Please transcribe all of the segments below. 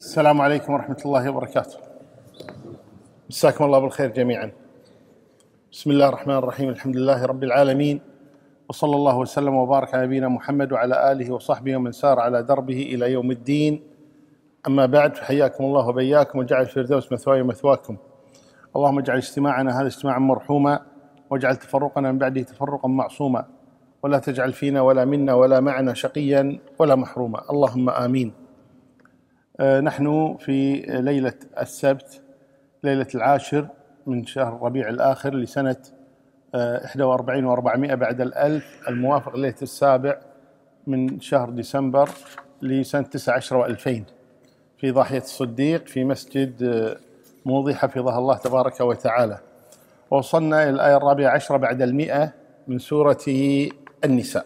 السلام عليكم ورحمة الله وبركاته. مساكم الله بالخير جميعا. بسم الله الرحمن الرحيم، الحمد لله رب العالمين، وصلى الله وسلم وبارك على نبينا محمد وعلى آله وصحبه ومن سار على دربه إلى يوم الدين. أما بعد، فحياكم الله وبياكم وجعل الفردوس مثواي ومثواكم. اللهم اجعل اجتماعنا هذا اجتماعا مرحوما، واجعل تفرقنا من بعده تفرقا معصوما، ولا تجعل فينا ولا منا ولا معنا شقيا ولا محروما، اللهم آمين. نحن في ليلة السبت، ليلة 10 من شهر ربيع الآخر لسنة 41 و400 بعد الألف، الموافق ليلة 7 من شهر ديسمبر لسنة 19 و2000 في ضاحية الصديق في مسجد موضي حفظها الله تبارك وتعالى. ووصلنا إلى الآية 14 بعد 100 من سورة النساء.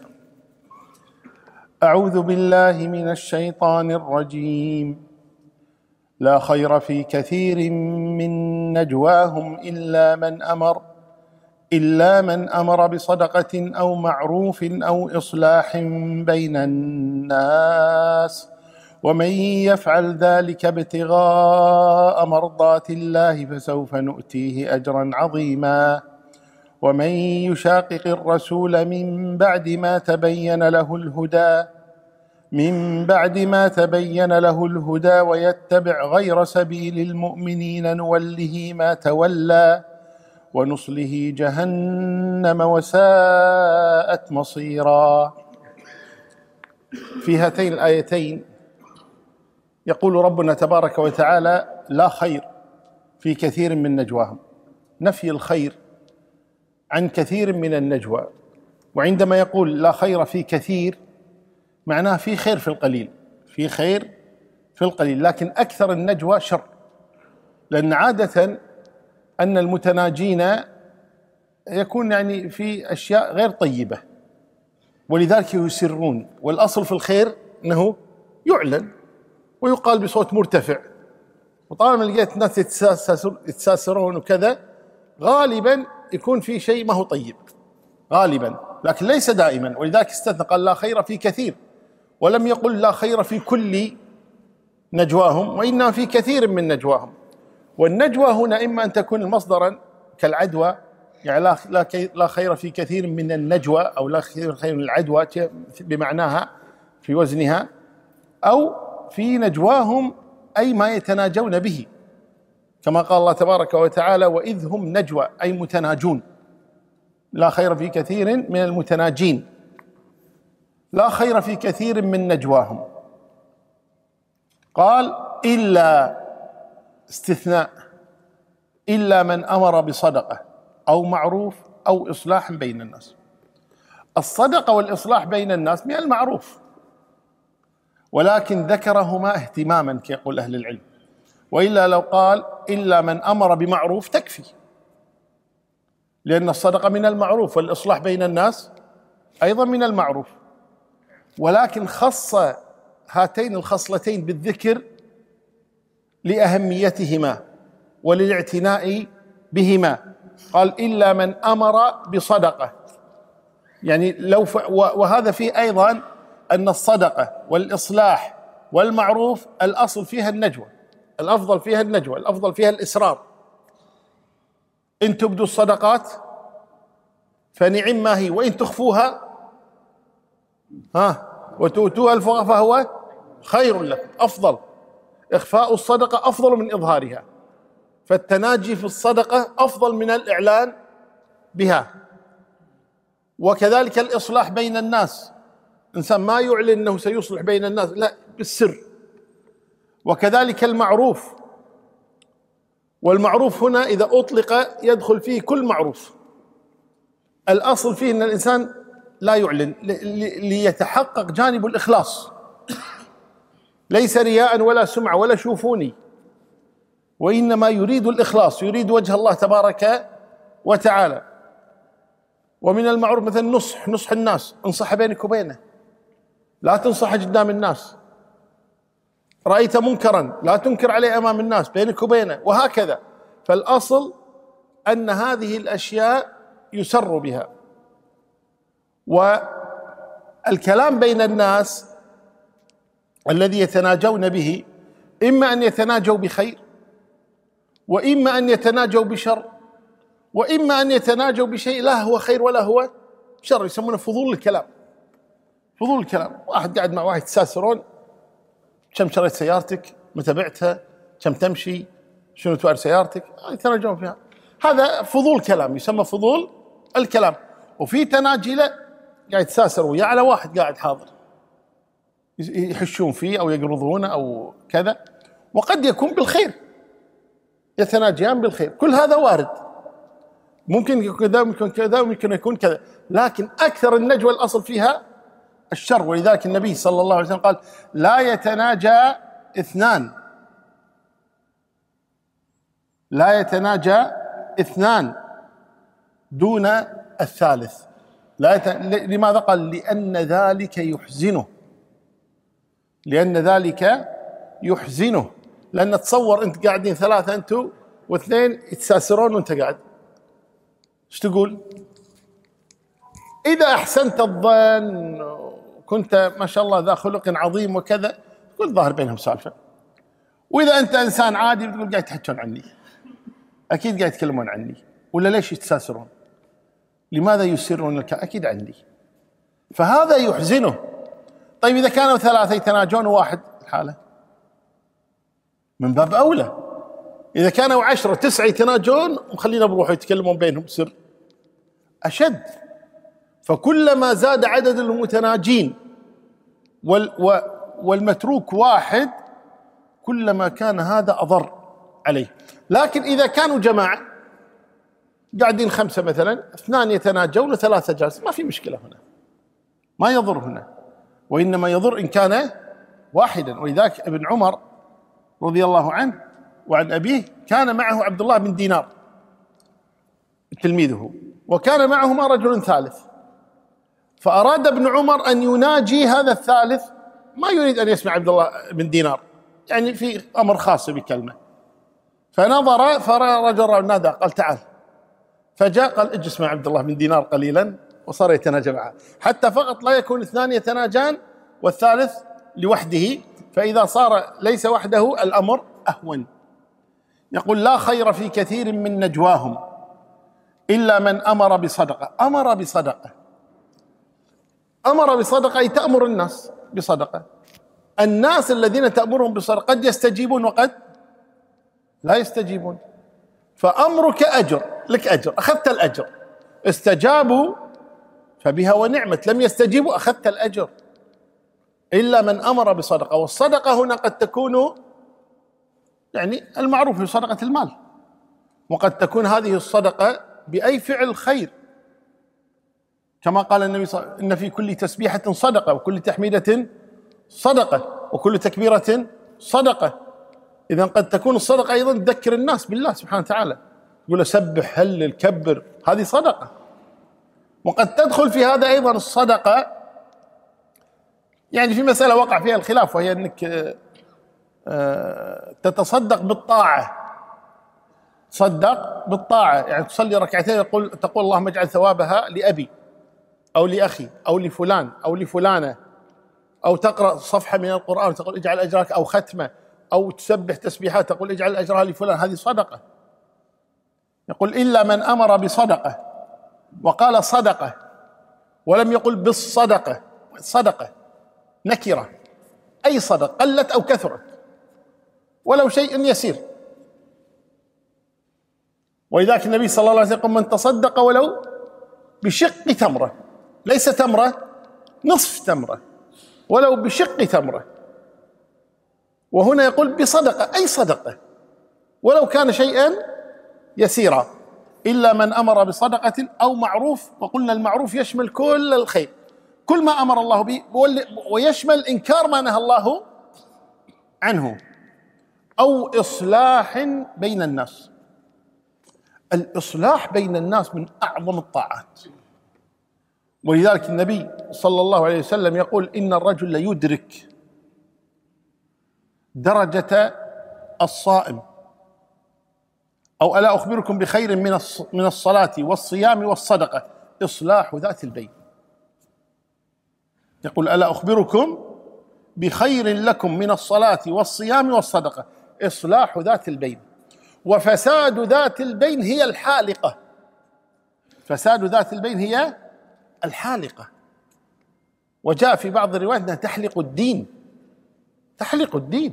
أعوذ بالله من الشيطان الرجيم. لا خير في كثير من نجواهم إلا من أمر بصدقة أو معروف أو إصلاح بين الناس، ومن يفعل ذلك ابتغاء مرضات الله فسوف نؤتيه أجرا عظيما. ومن يشاقق الرسول من بعد ما تبين له الهدى ويتبع غير سبيل المؤمنين نوله ما تولى ونصله جهنم وساءت مصيرا. في هاتين الآيتين يقول ربنا تبارك وتعالى: لا خير في كثير من نجواهم، نفي الخير عن كثير من النجوى. وعندما يقول لا خير في كثير معناه في خير في القليل، في خير في القليل، لكن أكثر النجوى شر، لأن عادة أن المتناجين يكون يعني في أشياء غير طيبة ولذلك يسرون، والأصل في الخير أنه يعلن ويقال بصوت مرتفع. وطالما لقيت الناس يتساسرون وكذا غالبا يكون في شيء ما هو طيب غالبا، لكن ليس دائما، ولذلك استثنى قال لا خير في كثير، ولم يقل لا خير في كل نجواهم، وإنما في كثير من نجواهم. والنجوى هنا إما أن تكون مصدرا كالعدوى، يعني لا خير في كثير من النجوى، أو لا خير من العدوى بمعناها في وزنها، أو في نجواهم أي ما يتناجون به، كما قال الله تبارك وتعالى: وإذ هم نجوى، أي متناجون. لا خير في كثير من المتناجين، لا خير في كثير من نجواهم. قال إلا، استثناء، إلا من أمر بصدقة أو معروف أو إصلاح بين الناس. الصدقة والإصلاح بين الناس من المعروف، ولكن ذكرهما اهتماما كيقول أهل العلم، وإلا لو قال إلا من أمر بمعروف تكفي، لأن الصدقة من المعروف والإصلاح بين الناس أيضا من المعروف، ولكن خص هاتين الخصلتين بالذكر لأهميتهما وللاعتناء بهما. قال إلا من أمر بصدقة، يعني وهذا فيه أيضا أن الصدقة والإصلاح والمعروف الأصل فيها النجوى، الأفضل فيها النجوى، الأفضل فيها الإسرار. إن تبدوا الصدقات فنعم ما هي، وإن تخفوها وتؤتوها الفقراء فهو خير لكم. أفضل إخفاء الصدقة أفضل من إظهارها، فالتناجي في الصدقة أفضل من الإعلان بها. وكذلك الإصلاح بين الناس، إنسان ما يعلن أنه سيصلح بين الناس، لا، بالسر. وكذلك المعروف، والمعروف هنا إذا أطلق يدخل فيه كل معروف. الأصل فيه أن الإنسان لا يعلن ليتحقق جانب الإخلاص، ليس رياء ولا سمعة ولا شوفوني، وإنما يريد الإخلاص، يريد وجه الله تبارك وتعالى. ومن المعروف مثلا نصح الناس، انصح بينك وبينه، لا تنصح قدام الناس. رأيت منكرا لا تنكر عليه أمام الناس، بينك وبينه، وهكذا. فالأصل أن هذه الأشياء يسر بها. والكلام بين الناس الذي يتناجون به إما أن يتناجوا بخير، وإما أن يتناجوا بشر، وإما أن يتناجوا بشيء لا هو خير ولا هو شر، يسمونه فضول الكلام. فضول الكلام، واحد قاعد مع واحد يتساسرون: كم شريت سيارتك؟ متى بعتها؟ كم تمشي؟ شنو توار سيارتك؟ يتناجون فيها. هذا فضول كلام، يسمى فضول الكلام. وفي تناجي له قاعد يتساسر وياه على واحد قاعد حاضر، يحشون فيه أو يقرضونه أو كذا، وقد يكون بالخير، يتناجيان بالخير. كل هذا وارد، ممكن يكون كذا ممكن كذا ممكن يكون كذا، لكن أكثر النجوى الأصل فيها الشر. ولذلك النبي صلى الله عليه وسلم قال: لا يتناجى اثنان، لا يتناجى اثنان دون الثالث. لماذا؟ قال: لأن ذلك يحزنه، لأن ذلك يحزنه. لأن تصور أنت قاعدين ثلاثة، أنتوا واثنين يتساسرون وأنت قاعد، ايش تقول؟ إذا أحسنت الظن كنت ما شاء الله ذا خلق عظيم وكذا، تقول ظاهر بينهم سالفة. وإذا أنت إنسان عادي بتقول قاعد يتحكون عني، أكيد قاعد يتكلمون عني، ولا ليش يتساسرون؟ لماذا يسرون أكيد عني. فهذا يحزنه. طيب إذا كانوا ثلاثة يتناجون وواحد الحالة، من باب أولى. إذا كانوا 10 9 يتناجون ومخلينا بروحوا يتكلمون بينهم سر، أشد. فكلما زاد عدد المتناجين والمتروك واحد، كلما كان هذا أضر عليه. لكن إذا كانوا جماعة قاعدين 5 مثلا، 2 يتناجون و3 جالس، ما في مشكلة هنا، ما يضر هنا، وإنما يضر إن كان واحدا. ولذلك ابن عمر رضي الله عنه وعن أبيه كان معه عبد الله بن دينار تلميذه، وكان معهما رجل ثالث، فأراد ابن عمر أن يناجي هذا الثالث، ما يريد أن يسمع عبد الله بن دينار، يعني في أمر خاص بكلمة. فنظر فرأى رجل نادى قال: تعال. فجاء قال: اجلس مع عبد الله بن دينار قليلا، وصار يتناجى معه، حتى فقط لا يكون 2 يتناجان والثالث لوحده، فإذا صار ليس وحده الأمر أهون. يقول: لا خير في كثير من نجواهم إلا من أمر بصدقة. أمر بصدقة، أمر بصدقة أي تأمر الناس بصدقة. الناس الذين تأمرهم بصدقة قد يستجيبون وقد لا يستجيبون، فأمرك أجر، لك أجر، أخذت الأجر. استجابوا فبها ونعمت، لم يستجيبوا أخذت الأجر. إلا من أمر بصدقة. والصدقة هنا قد تكون يعني المعروف بصدقة المال، وقد تكون هذه الصدقة بأي فعل خير، كما قال النبي صلى الله عليه وسلم: إن في كل تسبيحة صدقة، وكل تحميدة صدقة، وكل تكبيرة صدقة. إذا قد تكون الصدقة أيضا تذكر الناس بالله سبحانه وتعالى، يقول: سبح هلل كبر، هذه صدقة. وقد تدخل في هذا أيضا الصدقة، يعني في مسألة وقع فيها الخلاف، وهي أنك تتصدق بالطاعة. تصدق بالطاعة، يعني تصلي ركعتين تقول: اللهم اجعل ثوابها لأبي أو لأخي أو لفلان أو لفلانة، أو تقرأ صفحة من القرآن تقول: اجعل أجرك، أو ختمة، أو تسبح تسبيحات تقول: اجعل أجرها لفلان، هذه صدقة. يقول: إلا من أمر بصدقة، وقال صدقة ولم يقل بالصدقة. صدقة نكرة، أي صدقة قلت أو كثرت ولو شيء يسير. ولذلك النبي صلى الله عليه وسلم يقول: من تصدق ولو بشق تمرة، ليس تمرة، نصف تمرة، ولو بشق تمرة. وهنا يقول بصدقة، أي صدقة ولو كان شيئا يسيرا. إلا من أمر بصدقة أو معروف، وقلنا المعروف يشمل كل الخير، كل ما أمر الله به، ويشمل إنكار ما نهى الله عنه، أو إصلاح بين الناس. الإصلاح بين الناس من أعظم الطاعات. ولذلك النبي صلى الله عليه وسلم يقول: إن الرجل ليدرك درجة الصائم، أو ألا أخبركم بخير من الصلاة والصيام والصدقة، إصلاح ذات البين. يقول: ألا أخبركم بخير لكم من الصلاة والصيام والصدقة إصلاح ذات البين. وفساد ذات البين هي الحالقة. فساد ذات البين هي الحالقة. وجاء في بعض الروايات أنها تحلق الدين، تحلق الدين.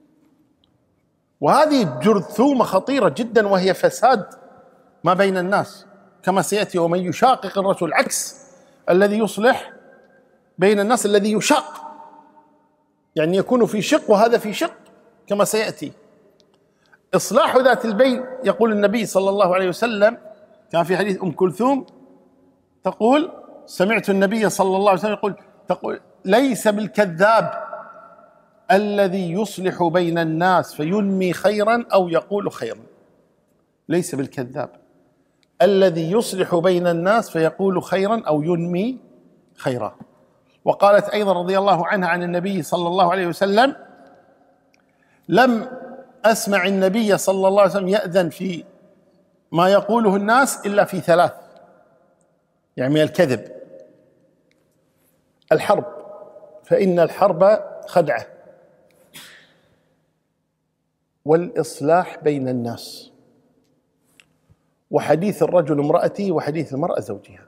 وهذه جرثومة خطيرة جدا، وهي فساد ما بين الناس كما سيأتي. ومن يشاقق الرسول، عكس الذي يصلح بين الناس، الذي يشاق يعني يكون في شق وهذا في شق كما سيأتي. إصلاح ذات البين، يقول النبي صلى الله عليه وسلم كان في حديث أم كلثوم تقول: سمعت النبي صلى الله عليه وسلم تقول: ليس بالكذاب الذي يصلح بين الناس فينمي خيرا أو يقول خيرا. ليس بالكذاب الذي يصلح بين الناس فيقول خيرا أو ينمي خيرا. وقالت أيضا رضي الله عنها عن النبي صلى الله عليه وسلم: لم أسمع النبي صلى الله عليه وسلم يأذن في ما يقوله الناس إلا في ثلاث، يعني من الكذب: الحرب، فإن الحرب خدعة، والإصلاح بين الناس، وحديث الرجل امرأته، وحديث المرأة زوجها.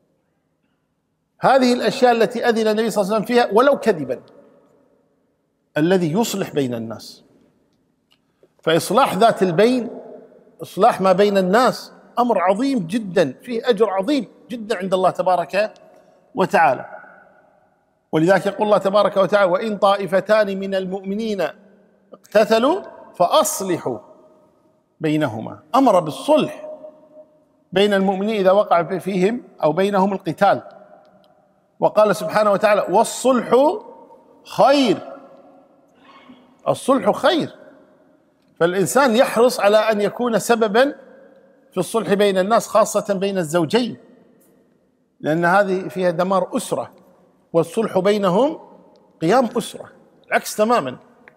هذه الأشياء التي أذن النبي صلى الله عليه وسلم فيها ولو كذبا، الذي يصلح بين الناس. فإصلاح ذات البين، إصلاح ما بين الناس، أمر عظيم جدا، فيه أجر عظيم جدا عند الله تبارك وتعالى. ولذلك يقول الله تبارك وتعالى: وإن طائفتان من المؤمنين اقتتلوا فأصلحوا بينهما. أمر بالصلح بين المؤمنين إذا وقع فيهم أو بينهم القتال. وقال سبحانه وتعالى: والصلح خير. الصلح خير، فالإنسان يحرص على أن يكون سببا في الصلح بين الناس، خاصة بين الزوجين، لأن هذه فيها دمار أسرة، والصلح بينهم قيام أسرة، العكس تماما.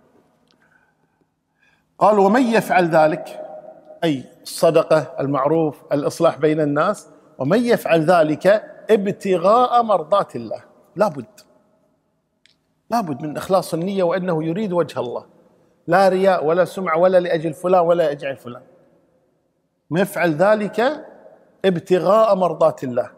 قال: ومن يفعل ذلك، أي الصدقة، المعروف، الإصلاح بين الناس، ومن يفعل ذلك ابتغاء مرضات الله، لابد من إخلاص النية، وأنه يريد وجه الله، لا رياء ولا سمعة ولا لأجل فلان ولا أجل فلان. من يفعل ذلك ابتغاء مرضات الله.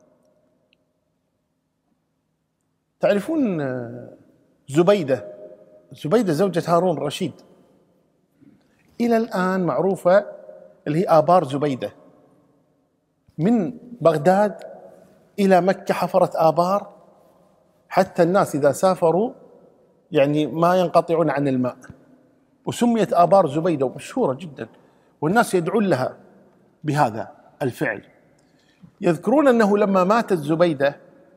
تعرفون زبيدة زوجة هارون الرشيد، إلى الآن معروفة، اللي هي آبار زبيدة. من بغداد إلى مكة حفرت آبار، حتى الناس إذا سافروا يعني ما ينقطعون عن الماء، وسميت آبار زبيدة، ومشهورة جدا، والناس يدعون لها بهذا الفعل. يذكرون أنه لما ماتت زبيدة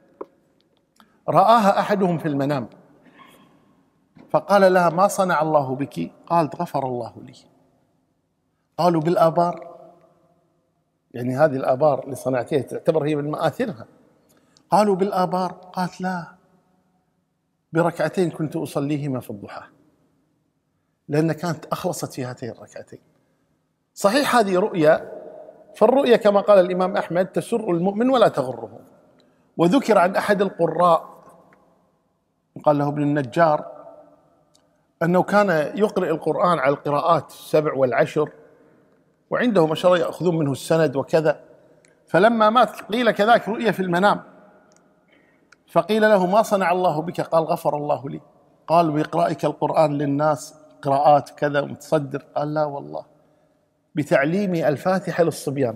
رآها أحدهم في المنام، فقال لها: ما صنع الله بك؟ قالت: غفر الله لي. قالوا: بالآبار؟ يعني هذه الآبار اللي صنعتها تعتبر هي من مآثرها. قالوا: بالآبار؟ قالت: لا، بركعتين كنت أصليهما في الضحى، لأن كانت أخلصت في هاتين الركعتين. صحيح هذه رؤيا، فالرؤيا كما قال الإمام أحمد تسر المؤمن ولا تغره. وذكر عن أحد القراء قال له ابن النجار أنه كان يقرأ القرآن على القراءات 7 و10، وعنده ما شاء الله يأخذون منه السند وكذا. فلما مات قيل كذاك رؤيا في المنام، فقيل له: ما صنع الله بك؟ قال: غفر الله لي. قال: بإقرائك القرآن للناس قراءات كذا ومتصدر؟ قال: لا والله، بتعليمي الفاتحة للصبيان.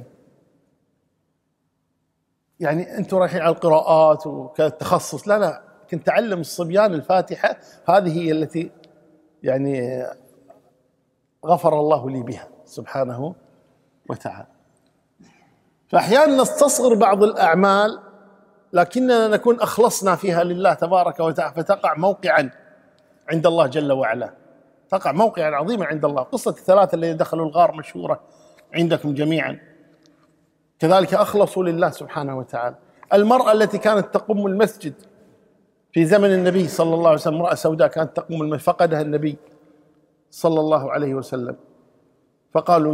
يعني أنتم رايحين على القراءات وكتخصص، لا، كنت أعلم الصبيان الفاتحة، هذه هي التي يعني غفر الله لي بها سبحانه وتعالى. فأحيانا نستصغر بعض الأعمال، لكننا نكون أخلصنا فيها لله تبارك وتعالى، فتقع موقعا عند الله جل وعلا، تقع موقعا عظيما عند الله. قصة الثلاثة الذين دخلوا الغار مشهورة عندكم جميعا. كذلك أخلصوا لله سبحانه وتعالى. المرأة التي كانت تقوم المسجد في زمن النبي صلى الله عليه وسلم، امرأة سوداء كانت تقوم المسجد، فقدها النبي صلى الله عليه وسلم، فقالوا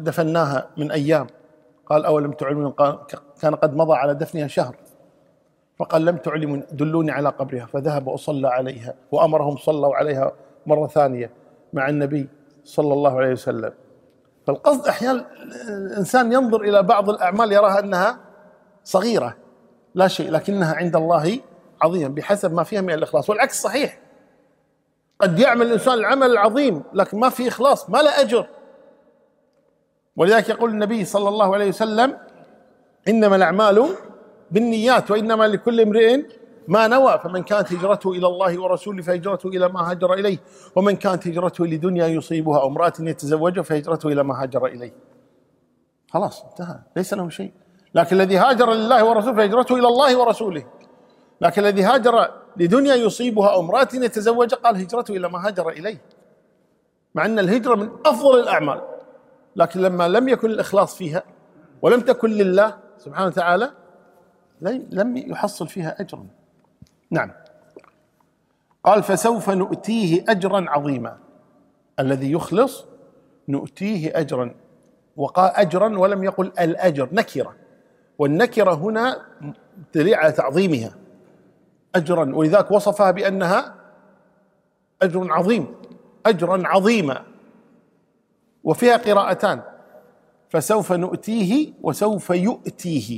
دفناها من أيام. قال: أولم تعلمون؟ كان قد مضى على دفنها شهر. فقال لم تعلموا دلوني على قبرها، فذهب وصلى عليها وأمرهم صلوا عليها مرة ثانية مع النبي صلى الله عليه وسلم. فالقصد أحيانا الإنسان ينظر إلى بعض الأعمال يراها أنها صغيرة لا شيء، لكنها عند الله عظيمة بحسب ما فيها من الإخلاص. والعكس صحيح، قد يعمل الإنسان العمل العظيم لكن ما في إخلاص، ما له أجر. ولذلك يقول النبي صلى الله عليه وسلم: إنما الأعمال بالنيات وإنما لكل امرئ ما نوى، فمن كانت هجرته إلى الله ورسوله فهجرته إلى ما هاجر إليه، ومن كانت هجرته لدنيا يصيبها أو امرأة يتزوجها فهجرته إلى ما هاجر إليه. خلاص انتهى، ليس له شيء. لكن الذي هاجر لله ورسوله فهجرته إلى الله ورسوله. لكن الذي هاجر لدنيا يصيبها أو امرأة يتزوجها قال هجرته إلى ما هاجر إليه، مع أن الهجرة من أفضل الأعمال، لكن لما لم يكن الإخلاص فيها ولم تكن لله سبحانه وتعالى لم يحصل فيها أجرا. نعم. قال: فسوف نؤتيه أجرا عظيما. الذي يخلص نؤتيه أجرا، وقال أجرا ولم يقل الأجر، نكرة، والنكرة هنا دليل على تعظيمها أجرا، ولذلك وصفها بأنها أجر عظيم، أجرا عظيما. وفيها قراءتان: فسوف نؤتيه وسوف يؤتيه،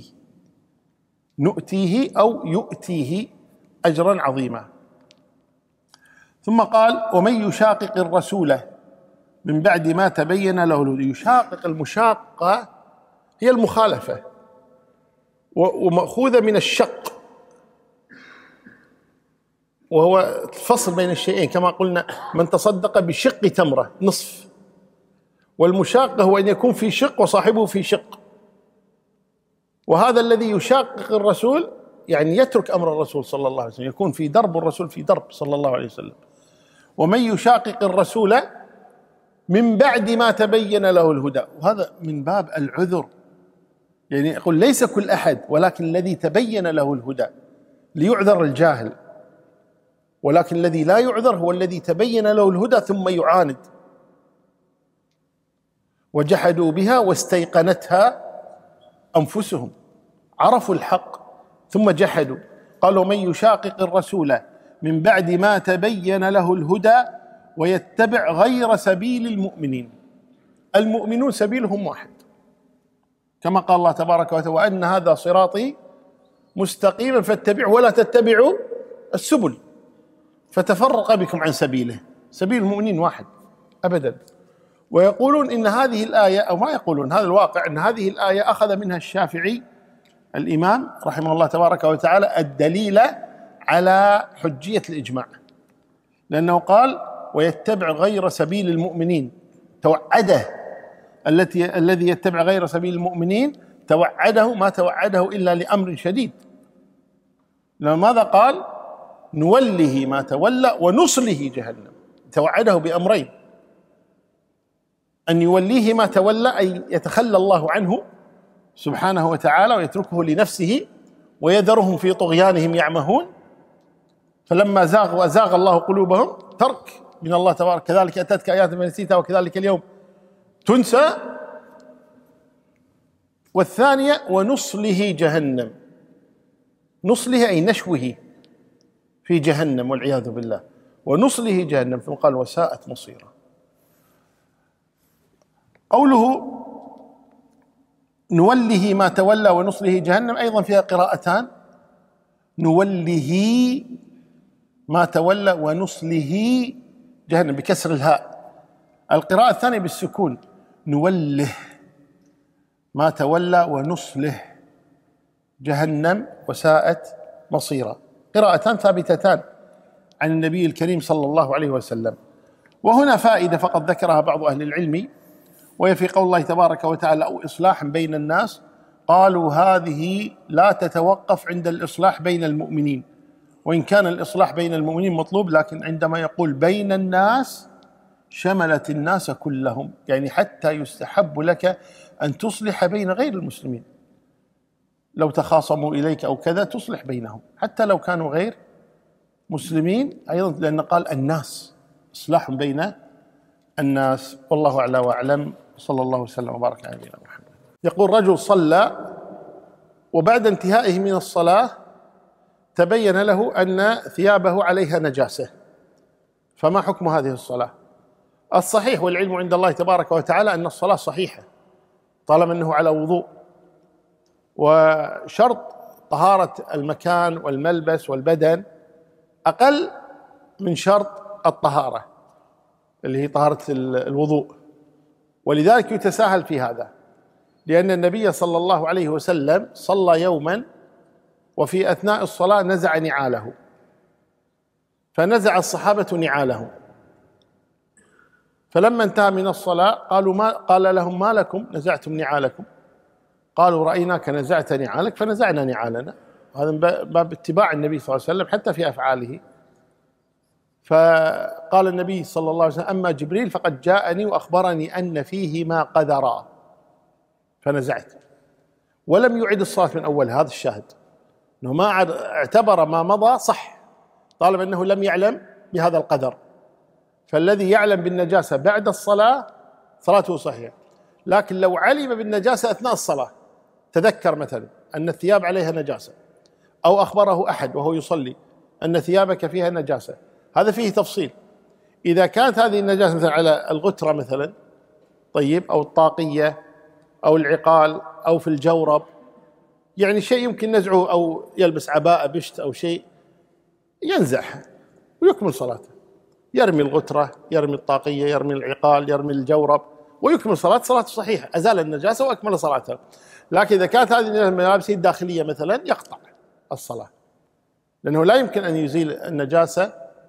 نؤتيه أو يؤتيه أجرا عظيما. ثم قال: ومن يشاقق الرسول من بعد ما تبين له الهدى. يشاقق، المشاقة هي المخالفة، ومأخوذة من الشق، وهو الفصل بين الشيئين، كما قلنا: من تصدق بشق تمرة نصف. والمشاقة هو أن يكون في شق وصاحبه في شق، وهذا الذي يشاقق الرسول يعني يترك أمر الرسول صلى الله عليه وسلم، يكون في درب والرسول في درب صلى الله عليه وسلم. ومن يشاقق الرسول من بعد ما تبين له الهدى، وهذا من باب العذر، يعني يقول ليس كل أحد، ولكن الذي تبين له الهدى، ليعذر الجاهل، ولكن الذي لا يعذر هو الذي تبين له الهدى ثم يعاند. وجحدوا بها واستيقنتها أنفسهم، عرفوا الحق ثم جحدوا. قالوا: من يشاقق الرسول من بعد ما تبين له الهدى ويتبع غير سبيل المؤمنين. المؤمنون سبيلهم واحد، كما قال الله تبارك وتعالى: وأن هذا صراطي مستقيما فاتبعوه ولا تتبعوا السبل فتفرق بكم عن سبيله. سبيل المؤمنين واحد أبدا. ويقولون إن هذه الآية، أو ما يقولون، هذا الواقع، أن هذه الآية أخذ منها الشافعي الإمام رحمه الله تبارك وتعالى الدليل على حجية الإجماع، لأنه قال: ويتبع غير سبيل المؤمنين، توعده الذي يتبع غير سبيل المؤمنين توعده ما توعده إلا لأمر شديد. ماذا قال؟ نوله ما تولى ونصله جهنم. توعده بأمرين: أن يوليه ما تولى، أي يتخلى الله عنه سبحانه وتعالى ويتركه لنفسه ويذرهم في طغيانهم يعمهون، فلما زاغوا وأزاغ الله قلوبهم، ترك من الله تبارك: كذلك أتتك آياتنا فنسيتها وكذلك اليوم تنسى. والثانية: ونصله جهنم. نصله أي نشوه في جهنم والعياذ بالله، ونصله جهنم. ثم قال: وساءت مصيرا. قوله نوله ما تولى ونصله جهنم أيضا فيها قراءتان: نوله ما تولى ونصله جهنم بكسر الهاء. القراءة الثانية بالسكون: نوله ما تولى ونصله جهنم وساءت مصيرا. قراءتان ثابتتان عن النبي الكريم صلى الله عليه وسلم. وهنا فائدة فقط ذكرها بعض أهل العلم، وهي في قول الله تبارك وتعالى: أو إصلاحا بين الناس. قالوا هذه لا تتوقف عند الإصلاح بين المؤمنين، وإن كان الإصلاح بين المؤمنين مطلوب، لكن عندما يقول بين الناس شملت الناس كلهم، يعني حتى يستحب لك أن تصلح بين غير المسلمين، لو تخاصموا إليك أو كذا تصلح بينهم حتى لو كانوا غير مسلمين أيضا، لأن قال الناس، إصلاح بين الناس. والله أعلى وأعلم، صلى الله وسلم وبارك على نبينا محمد. يقول: رجل صلى وبعد انتهائه من الصلاة تبين له أن ثيابه عليها نجاسة، فما حكم هذه الصلاة؟ الصحيح والعلم عند الله تبارك وتعالى أن الصلاة صحيحة طالما أنه على وضوء، وشرط طهارة المكان والملبس والبدن أقل من شرط الطهارة اللي هي طهارة الوضوء، ولذلك يتساهل في هذا، لأن النبي صلى الله عليه وسلم صلى يوما وفي أثناء الصلاة نزع نعاله، فنزع الصحابة نعالهم، فلما انتهى من الصلاة قال لهم ما لكم نزعتم نعالكم؟ قالوا رأيناك نزعت نعالك فنزعنا نعالنا. هذا من باب اتباع النبي صلى الله عليه وسلم حتى في أفعاله. فقال النبي صلى الله عليه وسلم أما جبريل فقد جاءني وأخبرني أن فيه ما قذرا فنزعت، ولم يعد الصلاة من أول. هذا الشاهد أنه ما اعتبر ما مضى صح طالما أنه لم يعلم بهذا القدر. فالذي يعلم بالنجاسة بعد الصلاة صلاته صحيحة، لكن لو علم بالنجاسة أثناء الصلاة، تذكر مثلا أن الثياب عليها نجاسة، أو أخبره أحد وهو يصلي أن ثيابك فيها نجاسة، هذا فيه تفصيل. إذا كانت هذه النجاسة مثلا على الغترة مثلا، طيب، أو الطاقية أو العقال أو في الجورب، يعني شيء يمكن نزعه، أو يلبس عباءة بشت أو شيء، ينزعها ويكمل صلاته، يرمي الغترة، يرمي الطاقية، يرمي العقال، يرمي الجورب ويكمل صلاته صحيحة، أزال النجاسة وأكمل صلاته. لكن إذا كانت هذه الملابس الداخلية مثلا يقطع الصلاة، لأنه لا يمكن أن يزيل النجاسة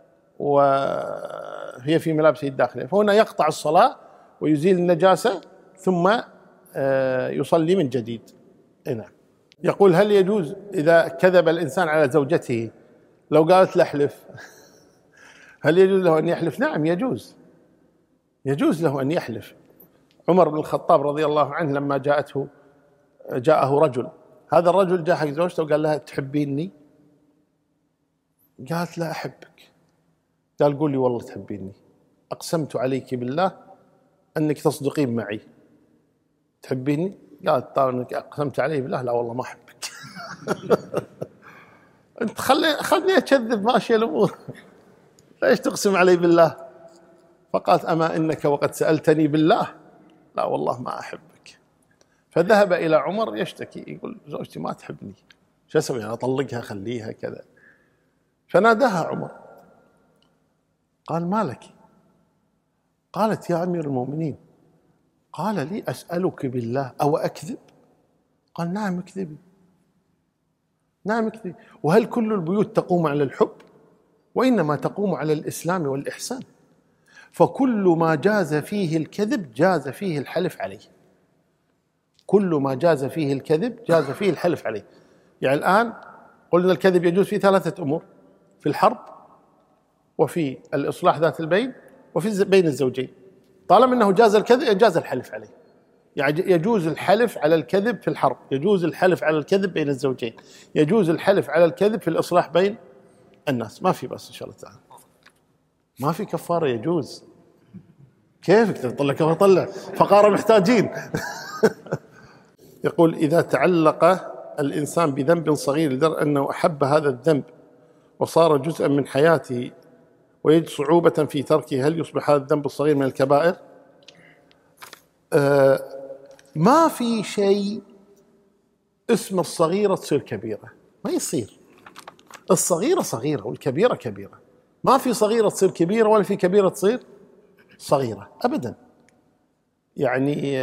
وهي في ملابسه الداخلية، فهنا يقطع الصلاة ويزيل النجاسة ثم يصلي من جديد. نعم. يقول هل يجوز إذا كذب الإنسان على زوجته لو قالت له احلف، هل يجوز له أن يحلف؟ نعم يجوز له أن يحلف. عمر بن الخطاب رضي الله عنه لما جاءه رجل، هذا الرجل جاء حق زوجته وقال لها تحبيني؟ قالت لا أحبك. قال قولي والله تحبيني، أقسمت عليك بالله أنك تصدقين معي. تحبيني؟ قالت طبعا أقسمت عليه بالله لا والله ما أحبك. أنت خلني أكذب، ماشي الأمور، ليش تقسم علي بالله؟ فقالت أما إنك وقد سألتني بالله لا والله ما أحبك. فذهب إلى عمر يشتكي، يقول زوجتي ما تحبني، شو أسوي أنا؟ أطلقها خليها كذا؟ فناداها عمر قال ما لك؟ قالت يا أمير المؤمنين، قال لي أسألك بالله أو أكذب؟ قال نعم اكذبي، نعم اكذبي. وهل كل البيوت تقوم على الحب؟ وإنما تقوم على الإسلام والإحسان، فكل ما جاز فيه الكذب جاز فيه الحلف عليه، كل ما جاز فيه الكذب جاز فيه الحلف عليه. يعني الآن قلنا الكذب يجوز في ثلاثة أمور: في الحرب، وفي الإصلاح ذات البين، وفي بين الزوجين. طالما أنه جاز الكذب جاز الحلف عليه. يعني يجوز الحلف على الكذب في الحرب، يجوز الحلف على الكذب بين الزوجين، يجوز الحلف على الكذب في الإصلاح بين الناس. ما في بس إن شاء الله تعالى، ما في كفارة، يجوز. كيفك تطلع كفارة؟ طلع فقارة محتاجين. يقول إذا تعلق الإنسان بذنب صغير لدرجة أنه أحب هذا الذنب وصار جزءا من حياته ويجد صعوبة في تركه، هل يصبح هذا الذنب الصغير من الكبائر؟ ما في شيء اسم الصغيرة تصير كبيرة، ما يصير. الصغيرة صغيرة والكبيرة كبيرة، ما في صغيرة تصير كبيرة ولا في كبيرة تصير صغيرة أبدا. يعني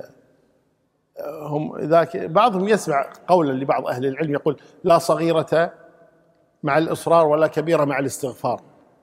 بعضهم يسمع قولا لبعض أهل العلم يقول لا صغيرة مع الإصرار ولا كبيرة مع الاستغفار.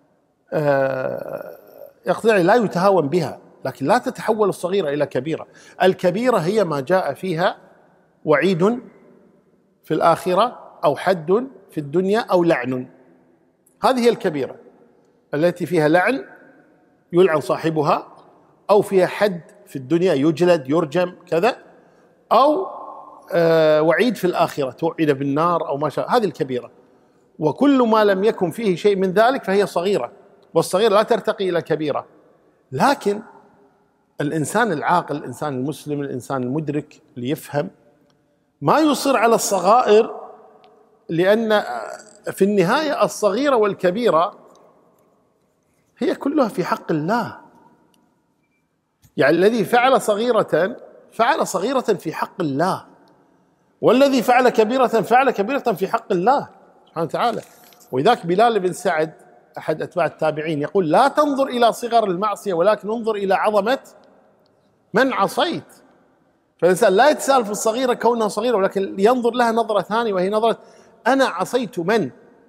يقتضي لا يتهاون بها، لكن لا تتحول الصغيرة إلى كبيرة. الكبيرة هي ما جاء فيها وعيد في الآخرة أو حد في الدنيا أو لعن، هذه هي الكبيرة التي فيها لعن يلعن صاحبها، أو فيها حد في الدنيا يجلد يرجم كذا، أو وعيد في الآخرة توعد بالنار أو ما شاء، هذه الكبيرة. وكل ما لم يكن فيه شيء من ذلك فهي صغيرة، والصغيرة لا ترتقي إلى كبيرة. لكن الإنسان العاقل، الإنسان المسلم، الإنسان المدرك اللي يفهم، ما يصر على الصغائر، لأن في النهاية الصغيرة والكبيرة هي كلها في حق الله. يعني الذي فعل صغيرة فعل صغيرة في حق الله، والذي فعل كبيرة فعل كبيرة في حق الله سبحانه وتعالى. ولذلك بلال بن سعد أحد أتباع التابعين يقول: لا تنظر إلى صغر المعصية ولكن انظر إلى عظمة من عصيت. فالإنسان لا يتساءل في الصغيرة كونها صغيرة، ولكن ينظر لها نظرة ثانية، وهي نظرة أنا عصيت من،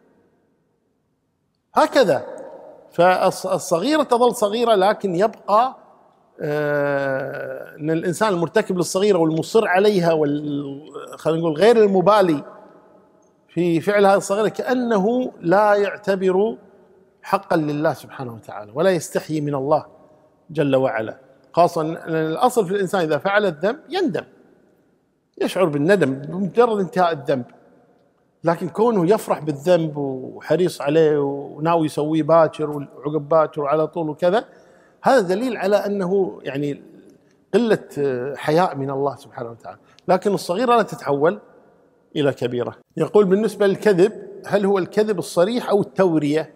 هكذا. فالصغيرة تظل صغيرة، لكن يبقى أن الإنسان المرتكب للصغيرة والمصر عليها خلينا نقول غير المبالي في فعل هذه الصغيرة كأنه لا يعتبر حقا لله سبحانه وتعالى، ولا يستحيي من الله جل وعلا. خاصة الأصل في الإنسان إذا فعل الذنب يندم، يشعر بالندم بمجرد انتهاء الذنب، لكن كونه يفرح بالذنب وحريص عليه وناوي يسويه باكر وعقب باكر وعلى طول وكذا، هذا دليل على أنه يعني قلة حياء من الله سبحانه وتعالى. لكن الصغيرة لا تتحول إلى كبيرة. يقول: بالنسبة للكذب، هل هو الكذب الصريح أو التورية؟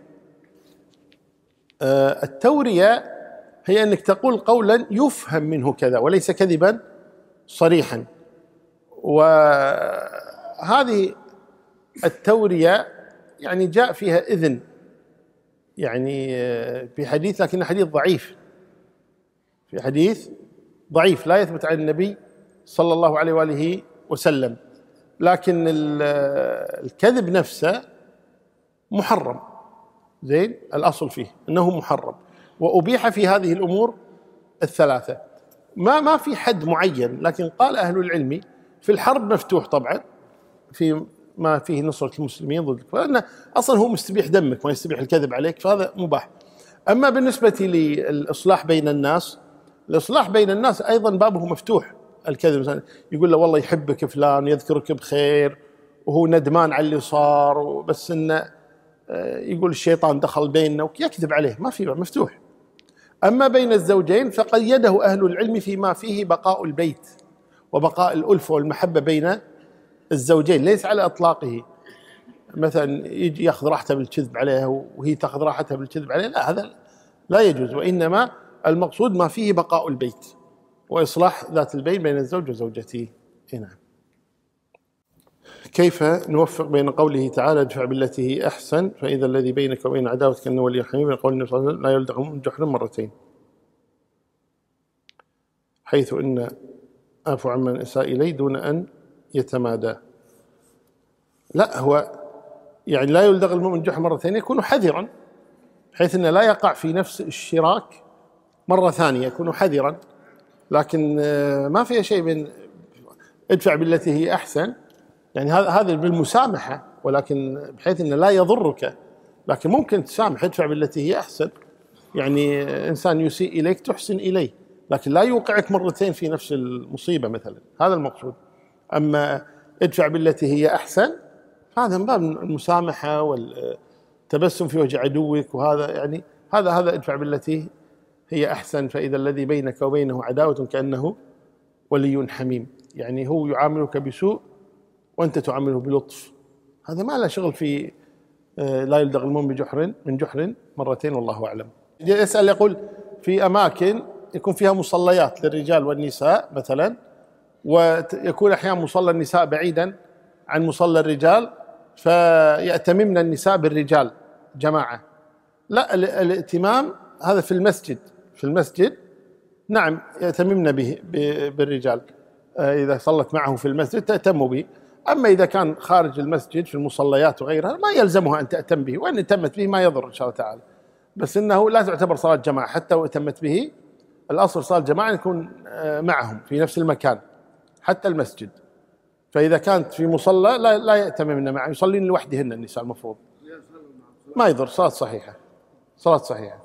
التورية هي أنك تقول قولا يفهم منه كذا وليس كذبا صريحا، وهذه التورية يعني جاء فيها إذن يعني في حديث، لكن حديث ضعيف، في حديث ضعيف لا يثبت عن النبي صلى الله عليه وآله وسلم. لكن الكذب نفسه محرم، زين، الأصل فيه أنه محرم، وأبيح في هذه الأمور الثلاثة. ما في حد معين، لكن قال أهل العلم في الحرب مفتوح طبعا، في ما فيه نصرة المسلمين ضدك، فإن أصلا هو مستبيح دمك، ما يستبيح الكذب عليك، فهذا مباح. أما بالنسبة للإصلاح بين الناس، الإصلاح بين الناس أيضا بابه مفتوح. الكذب مثلا يقول له والله يحبك فلان، يذكرك بخير، وهو ندمان على اللي صار، بس إنه يقول الشيطان دخل بيننا، يكذب عليه، ما في، مفتوح. أما بين الزوجين فقيده أهل العلم فيما فيه بقاء البيت وبقاء الألفة والمحبة بين الزوجين، ليس على إطلاقه. مثلا يجي يأخذ راحته بالكذب عليها وهي تأخذ راحتها بالكذب عليه، لا، هذا لا يجوز. وإنما المقصود ما فيه بقاء البيت وإصلاح ذات البين بين الزوج وزوجته. نعم. كيف نوفق بين قوله تعالى: ادفع بالتي هي أحسن فإذا الذي بينك وبين عداوتك كأنه ولي حميم، من قول النبي صلى الله عليه وسلم: لا يلدغ من جحر مرتين، حيث إن أعفو عمن أساء إلي دون أن يتمادى. لا، هو يعني لا يلدغ المؤمن جحر مرتين، يكون حذرا بحيث أنه لا يقع في نفس الشراك مرة ثانية، يكون حذرا. لكن ما فيها شيء من ادفع بالتي هي أحسن، يعني هذا بالمسامحة، ولكن بحيث أنه لا يضرك، لكن ممكن تسامح، ادفع بالتي هي أحسن، يعني إنسان يسيء إليك تحسن إليه، لكن لا يوقعك مرتين في نفس المصيبة مثلا، هذا المقصود. أما ادفع بالتي هي أحسن هذا من باب المسامحة والتبسم في وجه عدوك، وهذا يعني هذا ادفع بالتي هي أحسن فإذا الذي بينك وبينه عداوة كأنه ولي حميم، يعني هو يعاملك بسوء وأنت تعامله بلطف. هذا ما له شغل في لا يلدغ المؤمن من جحر مرتين، والله أعلم. يسأل يقول: في أماكن يكون فيها مصليات للرجال والنساء مثلا، ويكون أحيانا مصلى النساء بعيدا عن مصلى الرجال، فيأتممن النساء بالرجال جماعة. لا، الائتمام هذا في المسجد نعم يأتممن به بالرجال، إذا صلت معه في المسجد تأتم به. أما إذا كان خارج المسجد في المصليات وغيرها ما يلزمها أن تأتم به، وإن تمت به ما يضر إن شاء الله تعالى، بس إنه لا تعتبر صلاة جماعة حتى وتمت به. الأصل صلاة جماعة يكون معهم في نفس المكان حتى المسجد. فإذا كانت في مصلى لا يأتممن معه، يصلين لوحدهن النساء المفروض، ما يضر، صلاة صحيحة.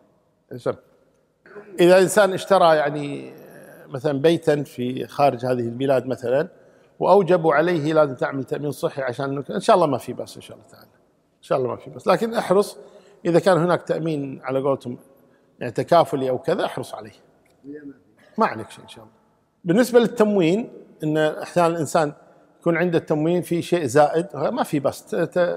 إذا إنسان اشترى يعني مثلا بيتا في خارج هذه البلاد مثلا، وأوجبوا عليه لازم تعمل تأمين صحي عشان إن شاء الله ما في بأس، إن شاء الله تعالى إن شاء الله ما في بأس، لكن احرص إذا كان هناك تأمين على قولتهم يعني تكافلي أو كذا، احرص عليه، ما عليك شيء إن شاء الله. بالنسبة للتموين، إن أحيانا الإنسان يكون عنده التموين في شيء زائد، ما في بأس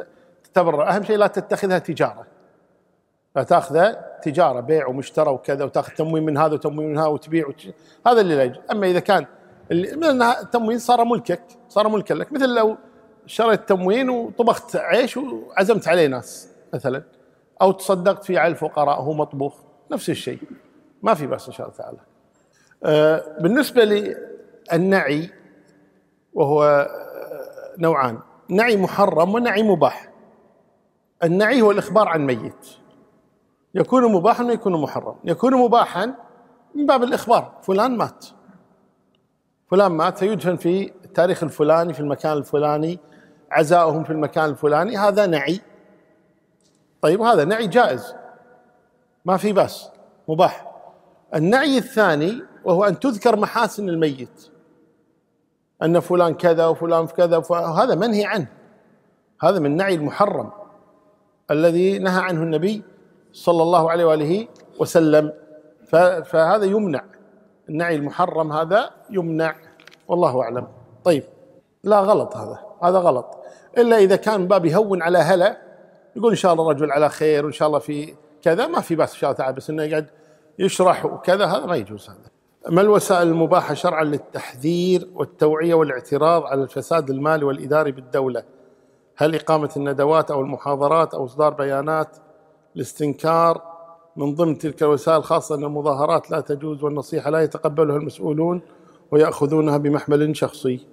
تتبرع. أهم شيء لا تتخذها تجارة، لا تأخذها تجارة بيع ومشترى وكذا، وتأخذ تموين من هذا وتموين من هذا وتبيع هذا اللي لا يجوز. أما إذا كان التموين صار ملكك، صار ملكا لك، مثل لو شريت تموين وطبخت عيش وعزمت عليه ناس مثلا، أو تصدقت فيه على الفقراء هو مطبوخ، نفس الشيء، ما في بأس إن شاء الله تعالى. بالنسبة للنعي وهو نوعان: نعي محرم ونعي مباح. النعي هو الإخبار عن ميت، يكون مباحا ويكون محرم. يكون مباحا من باب الإخبار: فلان مات، فلان مات سيدفن في التاريخ الفلاني في المكان الفلاني، عزاؤهم في المكان الفلاني، هذا نعي. طيب هذا نعي جائز، ما في بأس، مباح. النعي الثاني وهو أن تذكر محاسن الميت، أن فلان كذا وفلان كذا، هذا منهي عنه، هذا من النعي المحرم الذي نهى عنه النبي صلى الله عليه وآله وسلم، فهذا يمنع. النعي المحرم هذا يمنع، والله أعلم. طيب، لا غلط، هذا غلط، إلا إذا كان باب يهون على هلا، يقول إن شاء الله الرجل على خير وإن شاء الله في كذا، ما في بأس إن شاء الله تعالى، بس إنه يقعد يشرح وكذا هذا ما يجوز. هذا ما الوسائل المباحة شرعا للتحذير والتوعية والاعتراض على الفساد المالي والإداري بالدولة؟ هل إقامة الندوات أو المحاضرات أو إصدار بيانات الاستنكار من ضمن تلك الوسائل، خاصة أن المظاهرات لا تجوز والنصيحة لا يتقبلها المسؤولون ويأخذونها بمحمل شخصي؟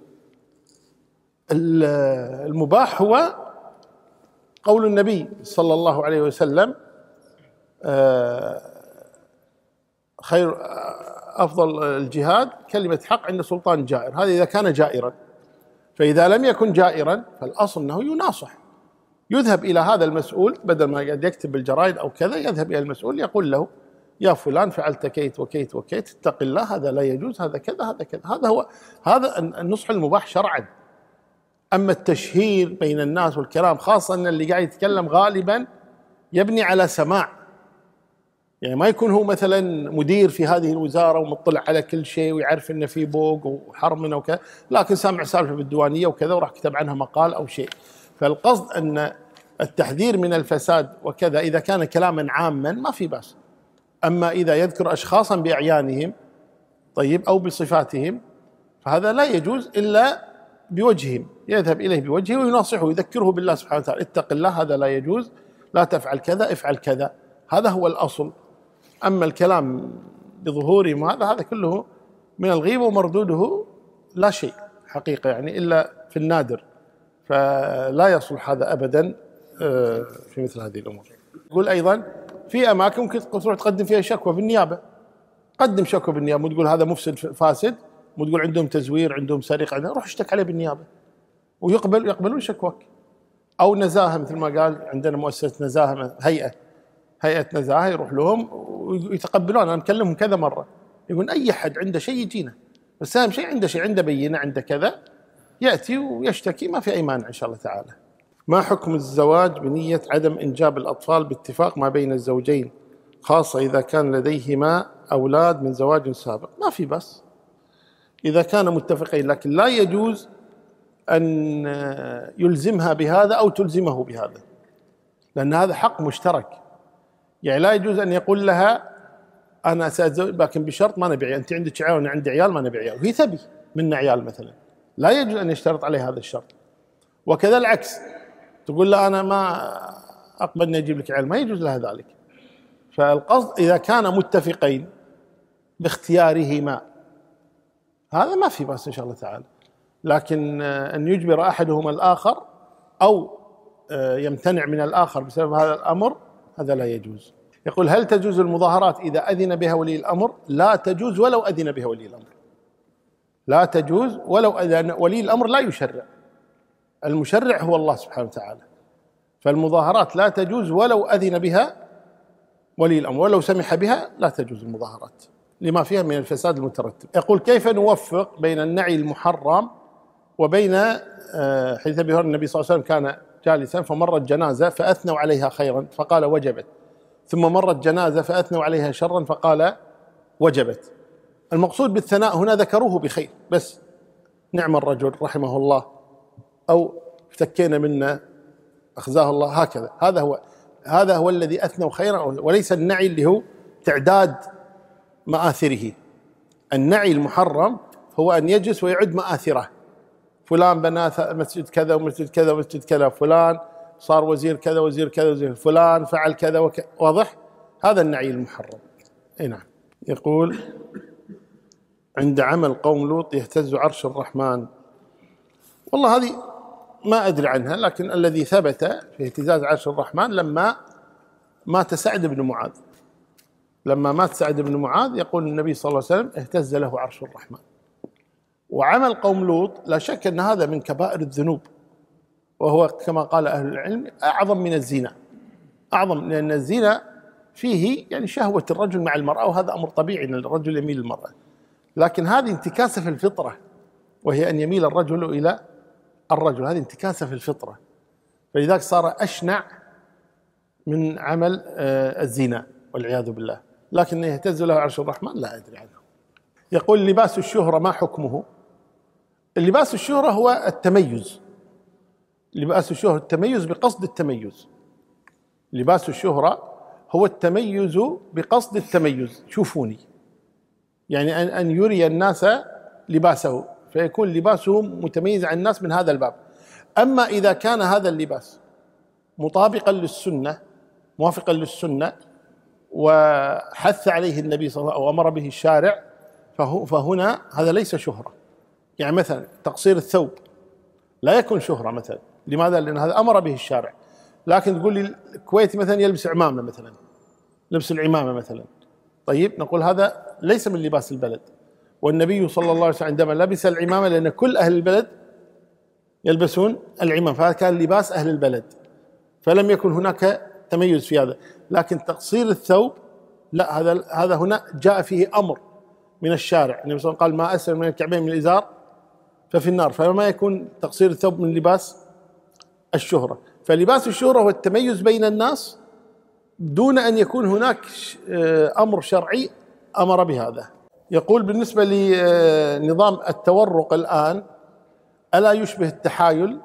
المباح هو قول النبي صلى الله عليه وسلم: خير أفضل الجهاد كلمة حق عند سلطان جائر. هذا إذا كان جائرا، فإذا لم يكن جائرا فالأصل أنه يناصح، يذهب إلى هذا المسؤول، بدل ما يكتب بالجرائد أو كذا، يذهب إلى المسؤول يقول له: يا فلان فعلت كيت وكيت وكيت، اتق الله، هذا لا يجوز، هذا كذا هذا كذا. هذا النصح المباح شرعا. أما التشهير بين الناس والكلام، خاصة أن اللي قاعد يتكلم غالبا يبني على سماع، يعني ما يكون هو مثلا مدير في هذه الوزارة ومطلع على كل شيء ويعرف إن في بوق وحرمنا وكذا، لكن سامع سالفة بالديوانية وكذا وراح كتب عنها مقال أو شيء. فالقصد أن التحذير من الفساد وكذا إذا كان كلاما عاما ما في بأس. أما إذا يذكر أشخاصا بأعيانهم طيب أو بصفاتهم، فهذا لا يجوز إلا بوجههم، يذهب إليه بوجهه ويناصحه ويذكره بالله سبحانه وتعالى: اتق الله، هذا لا يجوز، لا تفعل كذا، افعل كذا. هذا هو الأصل. أما الكلام بظهورهم هذا كله من الغيبة، ومردوده لا شيء حقيقة، يعني إلا في النادر، فلا يصلح هذا أبدا في مثل هذه الأمور. يقول أيضا: في أماكن ممكن تروح تقدم فيها شكوى بالنيابة، قدم شكوى بالنيابة، وتقول هذا مفسد فاسد، وتقول عندهم تزوير، عندهم سرقة، روح اشتك عليه بالنيابة ويقبلون شكواك. أو نزاهة، مثل ما قال عندنا مؤسسة نزاهة، هيئة نزاهة، يروح لهم ويتقبلون. أنا مكلمهم كذا مرة، يقول أي حد عنده شيء يجينا، بس أهم شيء عنده شيء، عنده بينة، عنده كذا، يأتي ويشتكي، ما في أي مانع إن شاء الله تعالى. ما حكم الزواج بنية عدم إنجاب الأطفال باتفاق ما بين الزوجين، خاصة إذا كان لديهما أولاد من زواج سابق؟ ما في بس إذا كان متفقين، لكن لا يجوز أن يلزمها بهذا أو تلزمه بهذا، لأن هذا حق مشترك. يعني لا يجوز أن يقول لها أنا سأتزوج لكن بشرط ما نبي عيال، أنت عندك عيال وأنا عندي عيال ما نبي عيال، وهي تبي منا عيال مثلا، لا يجوز أن يشترط عليه هذا الشرط. وكذا العكس، تقول له أنا ما أقبل أن أجيب لك عيال، ما يجوز لها ذلك. فالقصد إذا كان متفقين باختيارهما هذا ما في بأس إن شاء الله تعالى، لكن أن يجبر أحدهما الآخر أو يمتنع من الآخر بسبب هذا الأمر، هذا لا يجوز. يقول: هل تجوز المظاهرات إذا أذن بها ولي الأمر؟ لا تجوز ولو أذن بها ولي الأمر، لا تجوز ولو أذن ولي الأمر، لا يشرع، المشرع هو الله سبحانه وتعالى. فالمظاهرات لا تجوز ولو أذن بها ولي الأمر، ولو سمح بها لا تجوز المظاهرات لما فيها من الفساد المترتب. يقول: كيف نوفق بين النعي المحرم وبين حديث أبي هريرة النبي صلى الله عليه وسلم كان جالسا فمرت جنازة فأثنوا عليها خيرا فقال وجبت، ثم مرت جنازة فأثنوا عليها شرا فقال وجبت. المقصود بالثناء هنا ذكروه بخير بس، نعم الرجل رحمه الله، أو افتكينا منه أخزاه الله هكذا. هذا هو الذي أثنوا خيرا، وليس النعي اللي هو تعداد مآثره. النعي المحرم هو أن يجلس ويعد مآثره، فلان بنى مسجد كذا ومسجد كذا ومسجد كذا، فلان صار وزير كذا وزير كذا وزير، فلان فعل كذا واضح؟ هذا النعي المحرم. اي نعم. يقول: عند عمل قوم لوط يهتز عرش الرحمن. والله هذه ما أدري عنها، لكن الذي ثبت في اهتزاز عرش الرحمن لما مات سعد بن معاذ. لما مات سعد بن معاذ يقول النبي صلى الله عليه وسلم: اهتز له عرش الرحمن. وعمل قوم لوط لا شك أن هذا من كبائر الذنوب، وهو كما قال أهل العلم أعظم من الزنا. أعظم، لأن الزنا فيه يعني شهوة الرجل مع المرأة، وهذا أمر طبيعي أن الرجل يميل للمرأة، لكن هذه انتكاسة في الفطرة، وهي أن يميل الرجل إلى الرجل، هذه انتكاسة في الفطرة، فلذلك صار أشنع من عمل الزنا والعياذ بالله. لكن يهتز له عرش الرحمن لا أدري عنه. يقول: لباس الشهرة ما حكمه؟ اللباس الشهرة هو التميز. لباس الشهرة التميز بقصد التميز. لباس الشهرة هو التميز بقصد التميز. شوفوني، يعني أن يري الناس لباسه، فيكون لباسه متميز عن الناس من هذا الباب. أما إذا كان هذا اللباس مطابقا للسنة، موافقا للسنة، وحث عليه النبي صلى الله عليه وسلم أو أمر به الشارع، فهنا هذا ليس شهرة. يعني مثلا تقصير الثوب لا يكون شهرة مثلا. لماذا؟ لأن هذا أمر به الشارع. لكن تقول لي الكويتي مثلا يلبس عمامة مثلا، لبس العمامة مثلا، طيب نقول هذا ليس من لباس البلد. والنبي صلى الله عليه وسلم عندما لبس العمامة، لأن كل أهل البلد يلبسون العمامة، فهذا كان لباس أهل البلد، فلم يكن هناك تميز في هذا. لكن تقصير الثوب لا، هذا هنا جاء فيه أمر من الشارع. النبي صلى الله عليه وسلم قال: ما أسفل من الكعبين من الإزار ففي النار. فما يكون تقصير الثوب من لباس الشهرة. فلباس الشهرة هو التميز بين الناس دون أن يكون هناك أمر شرعي أمر بهذا. يقول: بالنسبة لنظام التورق الآن ألا يشبه التحايل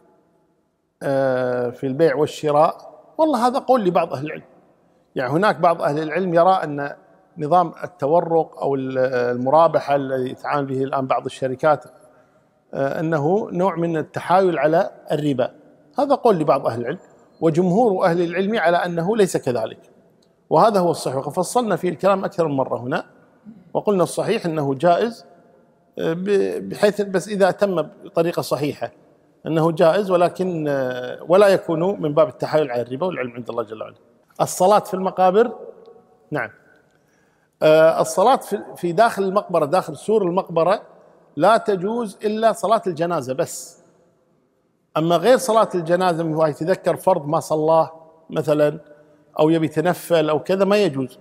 في البيع والشراء؟ والله هذا قول لبعض أهل العلم. يعني هناك بعض أهل العلم يرى أن نظام التورق أو المرابحة الذي يتعامل به الآن بعض الشركات أنه نوع من التحايل على الربا. هذا قول لبعض أهل العلم، وجمهور أهل العلم على أنه ليس كذلك، وهذا هو الصحيح. وفصلنا فيه الكلام أكثر من مرة هنا، وقلنا الصحيح أنه جائز، بحيث بس إذا تم بطريقة صحيحة أنه جائز، ولكن ولا يكون من باب التحايل على الربا، والعلم عند الله جل وعلا. الصلاة في المقابر، نعم، الصلاة في داخل المقبرة، داخل سور المقبرة، لا تجوز إلا صلاة الجنازة بس. أما غير صلاة الجنازة، من هو يتذكر فرض ما صلاه مثلا، أو يبي يتنفل أو كذا، ما يجوز.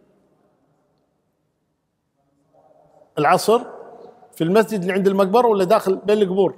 العصر في المسجد اللي عند المقبرة ولا داخل بين القبور؟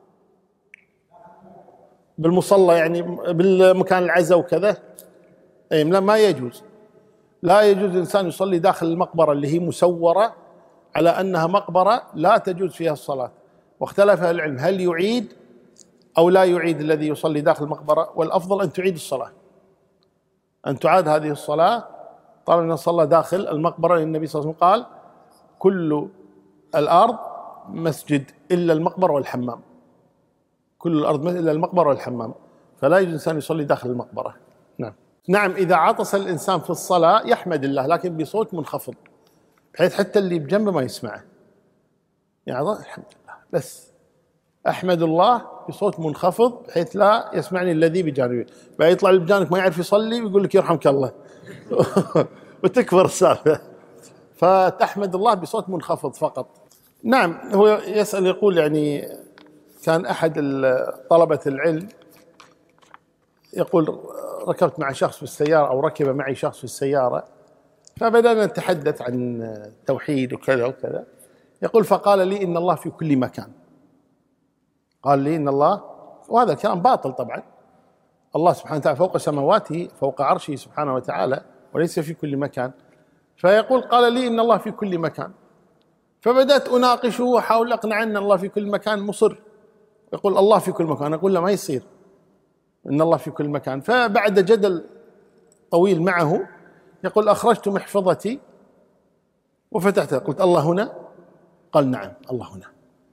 بالمصلى يعني، بالمكان العزاء وكذا. أي لا، ما يجوز. لا يجوز الإنسان يصلي داخل المقبرة اللي هي مسورة على أنها مقبرة لا تجوز فيها الصلاة. واختلف أهل العلم هل يعيد أو لا يعيد الذي يصلي داخل المقبرة، والأفضل أن تعيد الصلاة، أن تعاد هذه الصلاة طالما أن صلى داخل المقبرة. النبي صلى الله عليه وسلم قال: كل الأرض مسجد إلا المقبرة والحمام. كل الأرض مسجد إلا المقبرة والحمام، فلا يجوز الإنسان يصلي داخل المقبرة. نعم، إذا عطس الإنسان في الصلاة يحمد الله، لكن بصوت منخفض، بحيث حتى اللي بجنبه ما يسمعه. يعني الحمد لله، بس أحمد الله بصوت منخفض بحيث لا يسمعني الذي بجانبي. بقى يطلع اللي بجانبك ما يعرف يصلي ويقول لك يرحمك الله وتكبر السالفة. فتحمد الله بصوت منخفض فقط. نعم، هو يسأل يقول: يعني كان أحد طلبة العلم يقول: ركبت مع شخص في السيارة، أو ركب معي شخص في السيارة، فبدأنا نتحدث عن التوحيد وكذا وكذا. يقول: فقال لي إن الله في كل مكان. قال لي إن الله، وهذا الكلام باطل طبعا. الله سبحانه وتعالى فوق سماواته، فوق عرشه سبحانه وتعالى، وليس في كل مكان. فيقول: قال لي إن الله في كل مكان. فبدأت أناقشه وأحاول أقنع أن الله في كل مكان. مصر يقول الله في كل مكان. أقول له ما يصير، إن الله في كل مكان. فبعد جدل طويل معه يقول: أخرجت محفظتي وفتحتها، قلت: الله هنا؟ قال: نعم الله هنا.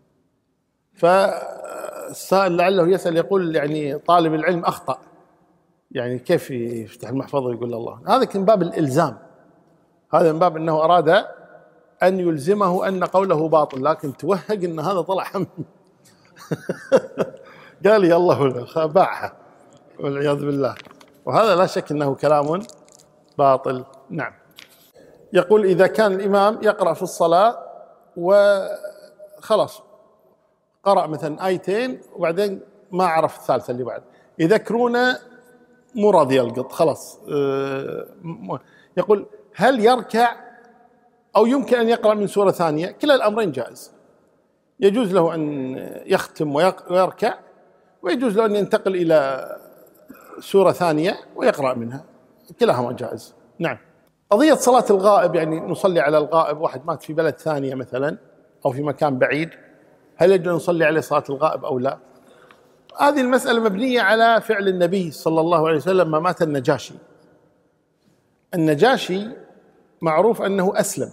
فالسائل لعله يسأل يقول: يعني طالب العلم أخطأ، يعني كيف يفتح المحفظة ويقول الله هنا؟ هذا من باب الإلزام، هذا من باب أنه أراد أن يلزمه أن قوله باطل، لكن توهق أن هذا طلع قال لي الله هنا، باعها والعياذ بالله، وهذا لا شك أنه كلام باطل. نعم. يقول: إذا كان الإمام يقرأ في الصلاة وخلاص قرأ مثلا آيتين وبعدين ما عرف الثالثة اللي بعد، يذكرونه مو راضي يلقط خلاص، يقول: هل يركع أو يمكن أن يقرأ من سورة ثانية؟ كلا الأمرين جائز، يجوز له أن يختم ويركع، ويجوز له أن ينتقل إلى سورة ثانية ويقرأ منها، كلاهما جائز. نعم. قضية صلاة الغائب، يعني نصلي على الغائب، واحد مات في بلد ثانية مثلا أو في مكان بعيد، هل يجوز أن نصلي عليه صلاة الغائب أو لا؟ هذه المسألة مبنية على فعل النبي صلى الله عليه وسلم لما مات النجاشي. النجاشي معروف أنه أسلم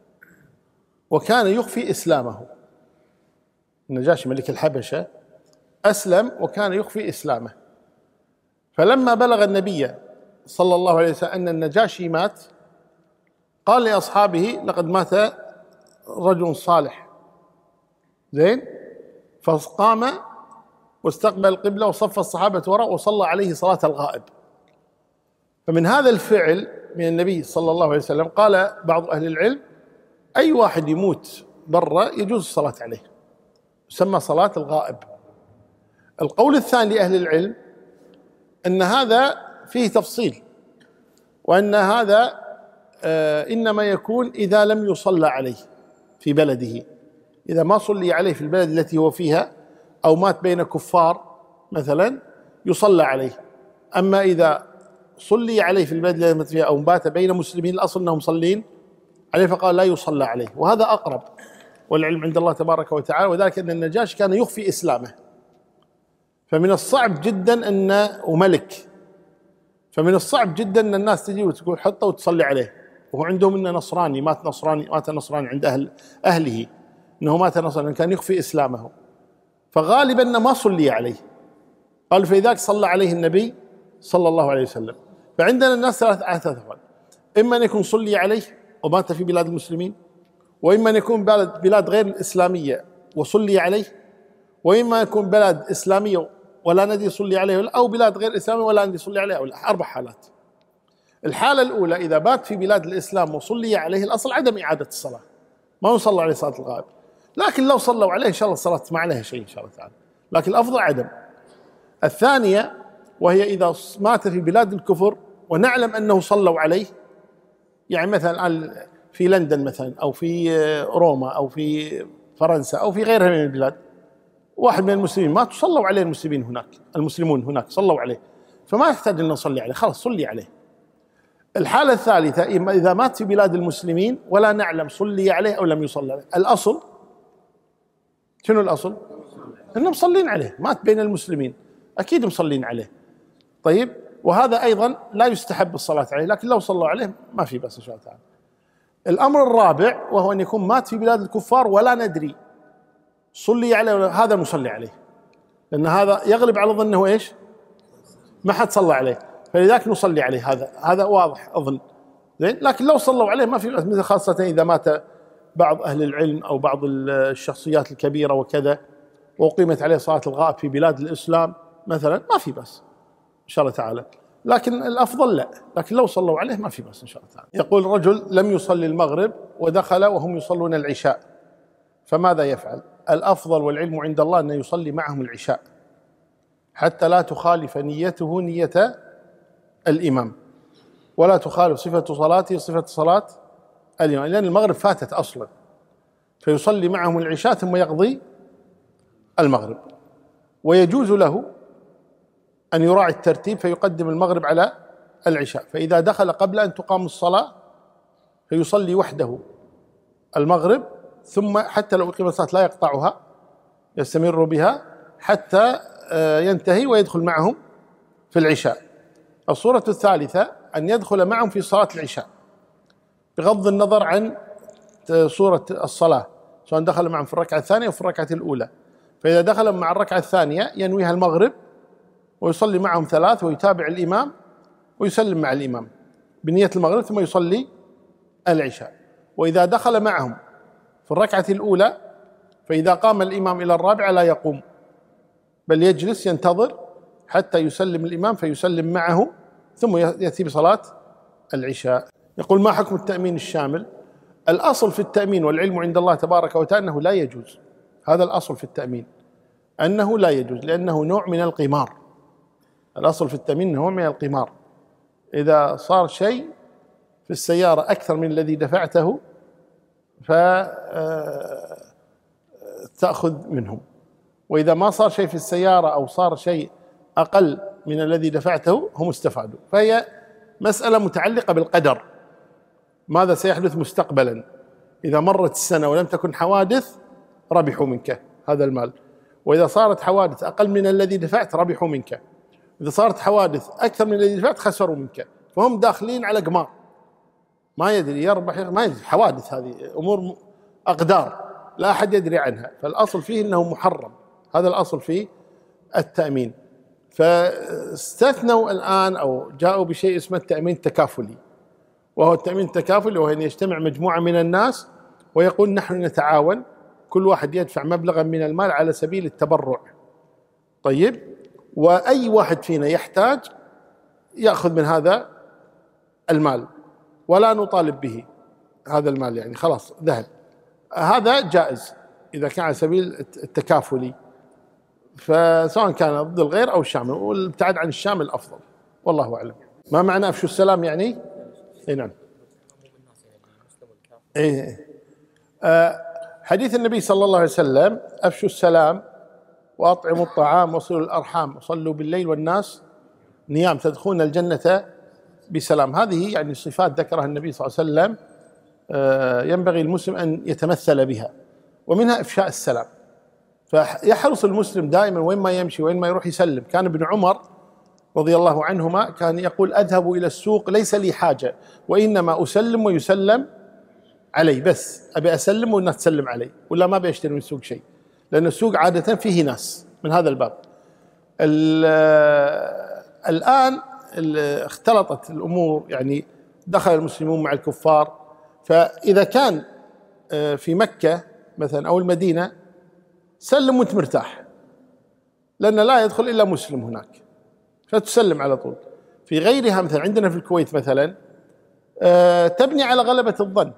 وكان يخفي إسلامه. النجاشي ملك الحبشة أسلم وكان يخفي إسلامه، فلما بلغ النبي صلى الله عليه وسلم أن النجاشي مات قال لأصحابه: لقد مات رجل صالح، زين، فقام واستقبل القبلة وصف الصحابة وراء وصلى عليه صلاة الغائب. فمن هذا الفعل من النبي صلى الله عليه وسلم قال بعض أهل العلم: أي واحد يموت برا يجوز الصلاة عليه، يسمى صلاة الغائب. القول الثاني لأهل العلم أن هذا فيه تفصيل، وأن هذا إنما يكون إذا لم يصلى عليه في بلده، إذا ما صلي عليه في البلد التي هو فيها أو مات بين كفار مثلا يصلى عليه. أما إذا صلي عليه في البلد التي مات فيها أو بات بين مسلمين الأصل أنهم مصلين عليه، فقال لا يصلى عليه، وهذا أقرب والعلم عند الله تبارك وتعالى. وذلك أن النجاشي كان يخفي إسلامه، فمن الصعب جدا أن وملك، فمن الصعب جدا أن الناس تجي وتقول حطه وتصلي عليه، وهو عندهم أنه نصراني، مات نصراني عند أهله، أنه مات نصراني كان يخفي إسلامه، فغالبا ما صلي عليه. قالوا فلذلك صلى عليه النبي صلى الله عليه وسلم. فعندنا الناس ثلاث أحوال: إما أن يكون صلي عليه ومات في بلاد المسلمين، وإما أن يكون بلاد غير الإسلامية وصلي عليه، وإما يكون بلاد إسلامية ولا ندري صلي عليه، أو بلاد غير إسلامية ولا ندري صلي عليه، أو أربع حالات. الحالة الأولى إذا بات في بلاد الإسلام وصلي عليه الأصل عدم إعادة الصلاة، ما يصلى عليه صلاة الغائب، لكن لو صلوا عليه إن شاء الله الصلاة ما عليها شيء إن شاء الله تعالى، لكن الأفضل عدم. الثانية وهي إذا مات في بلاد الكفر ونعلم أنه صلوا عليه، يعني مثلا في لندن مثلا أو في روما أو في فرنسا أو في غيرها من البلاد، واحد من المسلمين مات صلوا عليه المسلمين هناك، المسلمون هناك صلوا عليه، فما يحتاج أن نصلي عليه، خلاص صلي عليه. الحالة الثالثة إذا مات في بلاد المسلمين ولا نعلم صلي عليه أو لم يصلي عليه، الأصل شنو الأصل؟ إنهم مصلين عليه، مات بين المسلمين أكيد مصلين عليه. طيب، وهذا أيضا لا يستحب الصلاة عليه، لكن لو صلوا عليه ما في بأس إن شاء الله تعالى. الأمر الرابع وهو أن يكون مات في بلاد الكفار ولا ندري صلي عليه ولا، هذا مصلي عليه، لأن هذا يغلب على ظنه إيش؟ ما حد صلى عليه، فلذلك نصلي عليه، هذا واضح أظن، زين. لكن لو صلوا عليه ما في بأس، مثل خاصة إذا مات بعض أهل العلم أو بعض الشخصيات الكبيرة وكذا وأقيمت عليه صلاة الغائب في بلاد الإسلام مثلا، ما في بأس إن شاء الله تعالى، لكن الأفضل لا، لكن لو صلوا عليه ما في بأس إن شاء الله تعالى. يقول رجل لم يصلي المغرب ودخل وهم يصلون العشاء، فماذا يفعل؟ الأفضل والعلم عند الله أن يصلي معهم العشاء حتى لا تخالف نيته نية الإمام، ولا تخالف صفة صلاته صفة صلاة الإمام، لأن المغرب فاتت أصلا، فيصلي معهم العشاء ثم يقضي المغرب. ويجوز له أن يراعي الترتيب فيقدم المغرب على العشاء، فإذا دخل قبل أن تقام الصلاة فيصلي وحده المغرب، ثم حتى لو أقيمت الصلاة لا يقطعها، يستمر بها حتى ينتهي ويدخل معهم في العشاء. الصورة الثالثة أن يدخل معهم في صلاة العشاء بغض النظر عن صورة الصلاة، سواء دخل معهم في الركعة الثانية أو في الركعة الأولى. فإذا دخل مع الركعة الثانية ينويها المغرب ويصلي معهم 3 ويتابع الإمام ويسلم مع الإمام بنية المغرب ثم يصلي العشاء. وإذا دخل معهم في الركعة الأولى فإذا قام الإمام إلى الرابعة لا يقوم بل يجلس ينتظر حتى يسلم الإمام فيسلم معه ثم يأتي بصلاة العشاء. يقول: ما حكم التأمين الشامل؟ الأصل في التأمين والعلم عند الله تبارك وتعالى أنه لا يجوز. هذا الأصل في التأمين أنه لا يجوز، لأنه نوع من القمار. الأصل في التأمين نوع من القمار. إذا صار شيء في السيارة أكثر من الذي دفعته فتأخذ منهم، وإذا ما صار شيء في السيارة أو صار شيء أقل من الذي دفعته هم استفادوا. فهي مسألة متعلقة بالقدر، ماذا سيحدث مستقبلا. إذا مرت السنة ولم تكن حوادث ربحوا منك هذا المال، وإذا صارت حوادث أقل من الذي دفعت ربحوا منك، إذا صارت حوادث أكثر من الذي دفعت خسروا منك. فهم داخلين على قمار، ما يدري يربح ما يدري. حوادث هذه أمور أقدار لا أحد يدري عنها، فالأصل فيه أنه محرم. هذا الأصل في التأمين. فاستثنوا الآن أو جاءوا بشيء اسمه التأمين التكافلي، وهو التأمين التكافلي وهو أن يجتمع مجموعة من الناس ويقول: نحن نتعاون، كل واحد يدفع مبلغا من المال على سبيل التبرع. طيب، وأي واحد فينا يحتاج يأخذ من هذا المال ولا نطالب به هذا المال، يعني خلاص ذهب. هذا جائز إذا كان على سبيل التكافلي، فسواء كان ضد الغير أو الشامل، والابتعاد عن الشامل أفضل، والله أعلم. ما معنى أفشوا السلام يعني؟ إيه نعم. إيه. حديث النبي صلى الله عليه وسلم: أفشوا السلام وأطعموا الطعام وصلوا الأرحام وصلوا بالليل والناس نيام تدخلون الجنة بسلام. هذه يعني صفات ذكرها النبي صلى الله عليه وسلم ينبغي المسلم أن يتمثل بها، ومنها إفشاء السلام. فيحرص المسلم دائما وين ما يمشي وين ما يروح يسلم. كان ابن عمر رضي الله عنهما كان يقول: أذهب إلى السوق ليس لي حاجة، وإنما أسلم ويسلم علي، بس أبي أسلم والناس تسلم علي، ولا ما بيشتري من السوق شيء، لأن السوق عادة فيه ناس من هذا الباب. الآن اختلطت الأمور، يعني دخل المسلمون مع الكفار. فإذا كان في مكة مثلا أو المدينة سلم وانت مرتاح، لأن لا يدخل إلا مسلم هناك فتسلم على طول. في غيرها مثلا عندنا في الكويت مثلا تبني على غلبة الظن.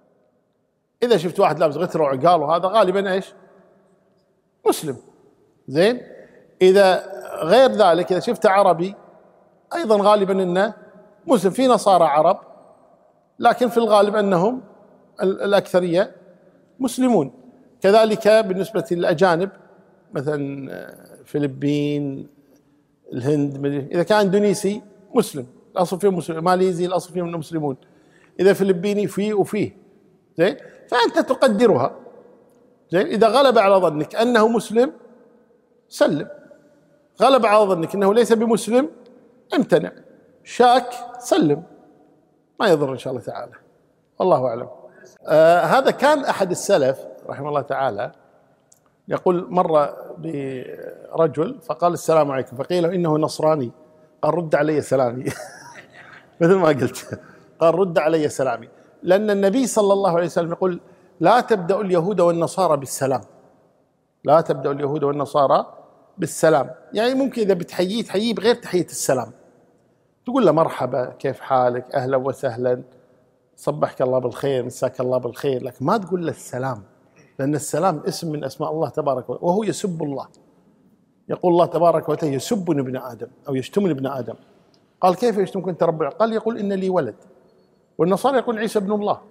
إذا شفت واحد لابس غترة وعقال وهذا غالبا إيش؟ مسلم. زين. إذا غير ذلك إذا شفت عربي أيضا غالبا إنه مسلم. في نصارى عرب لكن في الغالب أنهم الأكثرية مسلمون. كذلك بالنسبة للأجانب مثلا فلبين، الهند، إذا كان اندونيسي مسلم الأصل فيه مسلم، ماليزي الأصل فيه مسلمون، إذا فلبيني فيه وفيه. زين. فأنت تقدرها. زين. إذا غلب على ظنك أنه مسلم سلم، غلب على ظنك أنه ليس بمسلم امتنع، شاك سلم، ما يضر إن شاء الله تعالى، والله أعلم. هذا كان أحد السلف رحمه الله تعالى يقول: مر برجل فقال: السلام عليكم، فقيل إنه نصراني، قال: رد علي سلامي. مثل ما قلت، قال: رد علي سلامي. لأن النبي صلى الله عليه وسلم يقول: لا تبدأ اليهود والنصارى بالسلام، لا تبدأ اليهود والنصارى بالسلام. يعني ممكن إذا بتحييه تحييه بغير تحية السلام، تقول له مرحبا، كيف حالك، أهلا وسهلا، صبحك الله بالخير، مساك الله بالخير، لكن ما تقول له السلام، لأن السلام اسم من أسماء الله تبارك وتعالى، وهو يسب الله. يقول الله تبارك وتعالى: يسبني ابن آدم أو يشتمني ابن آدم. قال: كيف يشتمك أنت رب؟ قال: يقول إن لي ولد. والنصارى يقول عيسى ابن الله،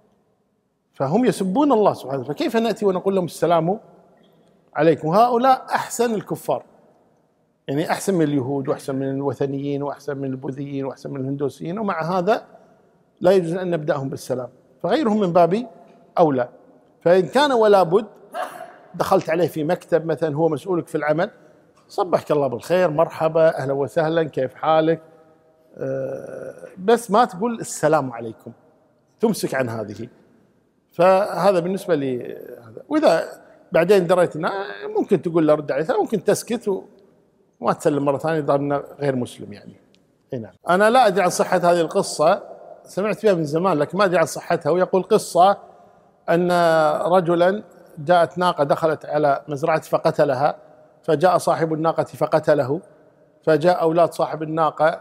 فهم يسبون الله سبحانه. فكيف نأتي ونقول لهم السلام عليكم؟ هؤلاء أحسن الكفار، يعني أحسن من اليهود وأحسن من الوثنيين وأحسن من البوذيين وأحسن من الهندوسيين، ومع هذا لا يجوز أن نبدأهم بالسلام، فغيرهم من باب أولى. فإن كان ولا بد دخلت عليه في مكتب مثلا هو مسؤولك في العمل، صبحك الله بالخير، مرحبا، أهلا وسهلا، كيف حالك، بس ما تقول السلام عليكم، تمسك عن هذه. فهذا بالنسبة لي هذا. وإذا بعدين دريت أنه ممكن تقول له رد عليه، ممكن تسكت وما تسلم مرة ثانية، ضمن غير مسلم يعني. نعم. أنا لا أدري عن صحة هذه القصة، سمعت فيها من زمان لكن ما أدري عن صحتها. ويقول قصة أن رجلا جاءت ناقة دخلت على مزرعته فقتلها، فجاء صاحب الناقة فقتله، فجاء أولاد صاحب الناقة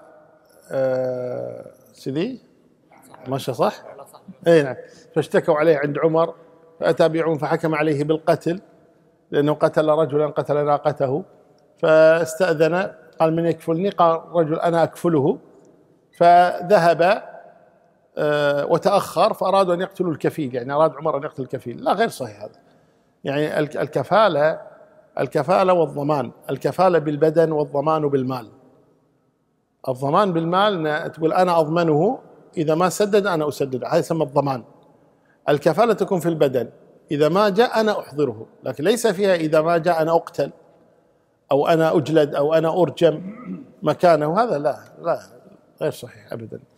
سيدي ماشي صح؟ اي نعم. فاشتكوا عليه عند عمر، فأتى بعمر فحكم عليه بالقتل لأنه قتل رجلا قتل ناقته. فاستأذن، قال من يكفلني؟ قال رجل أنا أكفله. فذهب وتأخر، فأرادوا أن يقتلوا الكفيل، يعني أراد عمر أن يقتل الكفيل. لا، غير صحيح هذا. يعني الكفالة والضمان، الكفالة بالبدن والضمان بالمال. الضمان بالمال تقول أنا أضمنه، إذا ما سدد أنا أسدد، هذا يسمى الضمان. الكفالة تكون في البدن، إذا ما جاء أنا أحضره، لكن ليس فيها إذا ما جاء أنا أقتل أو أنا أجلد أو أنا أرجم مكانه. هذا لا غير صحيح أبدا.